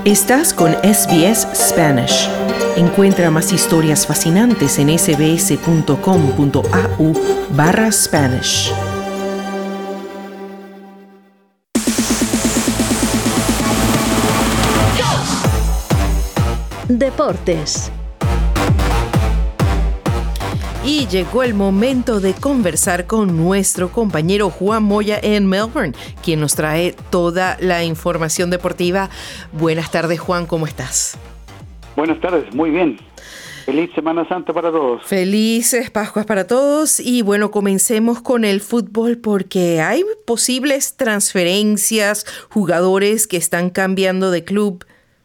Estás con SBS Spanish. Encuentra más historias fascinantes en sbs.com.au/Spanish. Deportes. Y llegó el momento de conversar con nuestro compañero Juan Moya en Melbourne, quien nos trae toda la información deportiva. Buenas tardes, Juan, ¿cómo estás? Buenas tardes, muy bien. Feliz Semana Santa para todos. Felices Pascuas para todos. Y bueno, comencemos con el fútbol porque hay posibles transferencias, jugadores que están cambiando de club.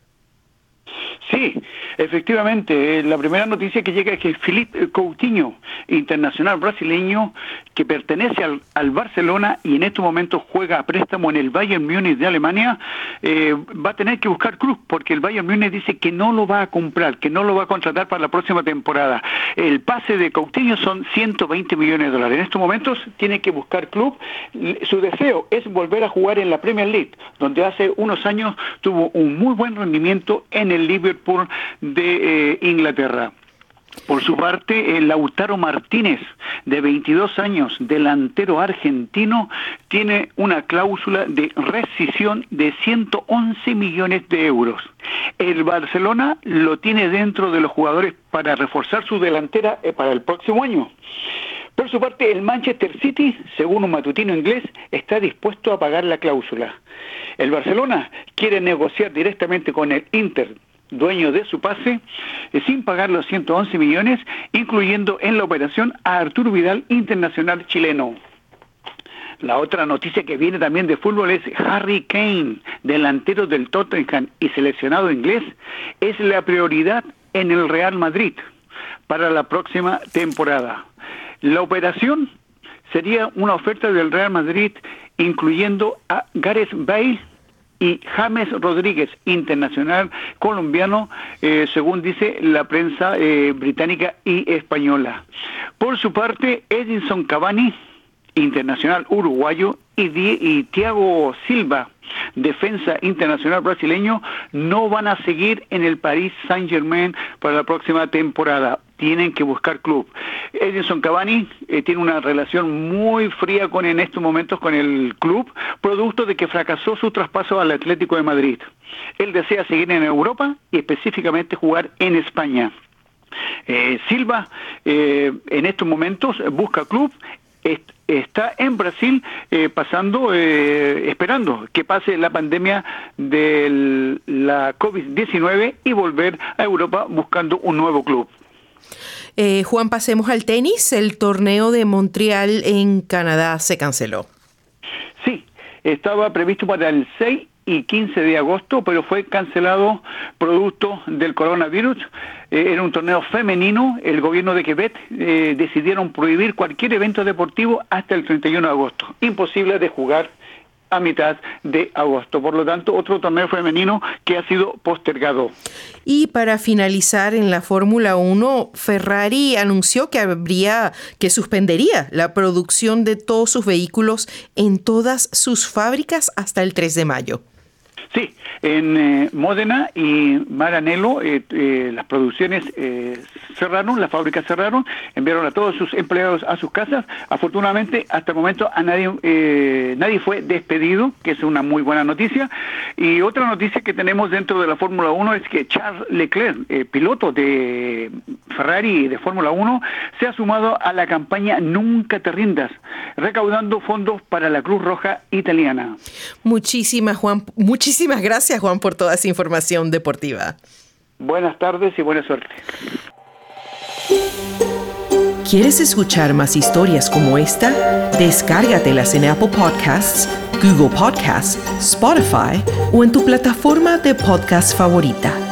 Sí, efectivamente, la primera noticia que llega es que Philippe Coutinho, internacional brasileño, que pertenece al Barcelona y en estos momentos juega a préstamo en el Bayern Múnich de Alemania, va a tener que buscar club porque el Bayern Múnich dice que no lo va a comprar, que no lo va a contratar para la próxima temporada. El pase de Coutinho son 120 millones de dólares. En estos momentos tiene que buscar club. Su deseo es volver a jugar en la Premier League, donde hace unos años tuvo un muy buen rendimiento en el Liverpool de Inglaterra. Por su parte, Lautaro Martínez, de 22 años, delantero argentino, tiene una cláusula de rescisión de 111 millones de euros. El Barcelona lo tiene dentro de los jugadores para reforzar su delantera para el próximo año. Por su parte, el Manchester City, según un matutino inglés, está dispuesto a pagar la cláusula. El Barcelona quiere negociar directamente con el Inter, dueño de su pase, sin pagar los 111 millones, incluyendo en la operación a Arturo Vidal, internacional chileno. La otra noticia que viene también de fútbol es Harry Kane, delantero del Tottenham y seleccionado inglés, es la prioridad en el Real Madrid para la próxima temporada. La operación sería una oferta del Real Madrid incluyendo a Gareth Bale y James Rodríguez, internacional colombiano, según dice la prensa británica y española. Por su parte, Edinson Cavani, internacional uruguayo, y Thiago Silva, defensa internacional brasileño, no van a seguir en el Paris Saint-Germain para la próxima temporada. Tienen que buscar club. Edinson Cavani tiene una relación muy fría en estos momentos con el club, producto de que fracasó su traspaso al Atlético de Madrid. Él desea seguir en Europa y específicamente jugar en España. Silva en estos momentos busca club. Está en Brasil esperando que pase la pandemia de la COVID-19 y volver a Europa buscando un nuevo club. Juan, pasemos al tenis. El torneo de Montreal en Canadá se canceló. Sí, estaba previsto para el 6 y 15 de agosto, pero fue cancelado producto del coronavirus. Era un torneo femenino. El gobierno de Quebec decidieron prohibir cualquier evento deportivo hasta el 31 de agosto. Imposible de jugar a mitad de agosto. Por lo tanto, otro torneo femenino que ha sido postergado. Y para finalizar, en la Fórmula 1, Ferrari anunció que suspendería la producción de todos sus vehículos en todas sus fábricas hasta el 3 de mayo. Sí, en Módena y Maranello las producciones cerraron, las fábricas cerraron, enviaron a todos sus empleados a sus casas. Afortunadamente, hasta el momento nadie fue despedido, que es una muy buena noticia. Y otra noticia que tenemos dentro de la Fórmula 1 es que Charles Leclerc, piloto de Ferrari de Fórmula 1, se ha sumado a la campaña Nunca te rindas, recaudando fondos para la Cruz Roja italiana. Muchísimas gracias, Juan, por toda esa información deportiva. Buenas tardes y buena suerte. ¿Quieres escuchar más historias como esta? Descárgatelas en Apple Podcasts, Google Podcasts, Spotify o en tu plataforma de podcast favorita.